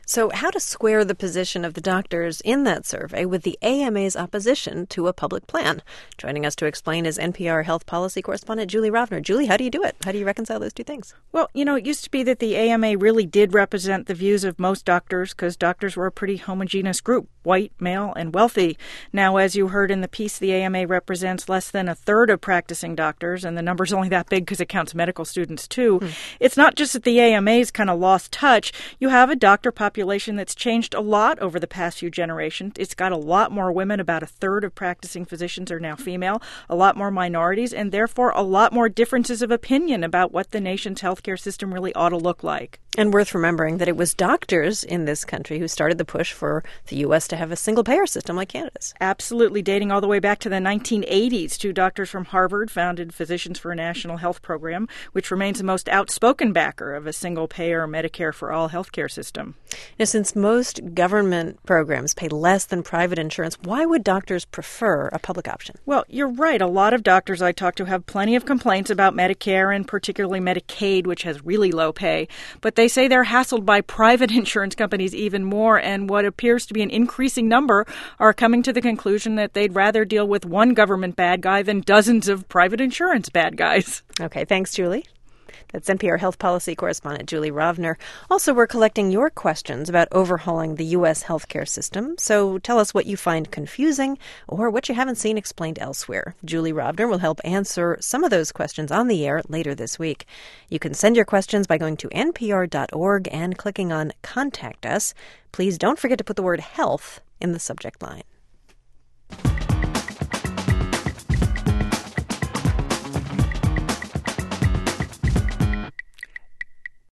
So how to square the position of the doctors in that survey with the AMA's opposition to a public plan? Joining us to explain is NPR health policy correspondent Julie Rovner. Julie, how do you do it? How do you reconcile those two things? Well, it used to be that the AMA really did represent the views of most doctors because doctors were a pretty homogeneous group, white, male, and wealthy. Now, as you heard in the piece, the AMA represents less than a third of practicing doctors, and the number's only that big because it counts medical students, too. It's not just that the AMA's kind of lost touch. You have a doctor population that's changed a lot over the past few generations. It's got a lot more women. About a third of practicing physicians are now female, a lot more minorities, and therefore a lot more differences of opinion about what the nation's healthcare system really ought to look like. And worth remembering that it was doctors in this country who started the push for the U.S. to have a single-payer system like Canada's. Absolutely, dating all the way back to the 1980s. Two doctors from Harvard founded Physicians for a National Health Program, which remains the most outspoken backer of a single-payer Medicare for all healthcare system. Now, since most government programs pay less than private insurance, why would doctors prefer a public option? Well, you're right. A lot of doctors I talk to have plenty of complaints about Medicare and particularly Medicaid, which has really low pay. But they say they're hassled by private insurance companies even more, and what appears to be an increasing number are coming to the conclusion that they'd rather deal with one government bad guy than dozens of private insurance bad guys. Okay, thanks, Julie. That's NPR health policy correspondent Julie Rovner. Also, we're collecting your questions about overhauling the U.S. healthcare system. So tell us what you find confusing or what you haven't seen explained elsewhere. Julie Rovner will help answer some of those questions on the air later this week. You can send your questions by going to npr.org and clicking on Contact Us. Please don't forget to put the word health in the subject line.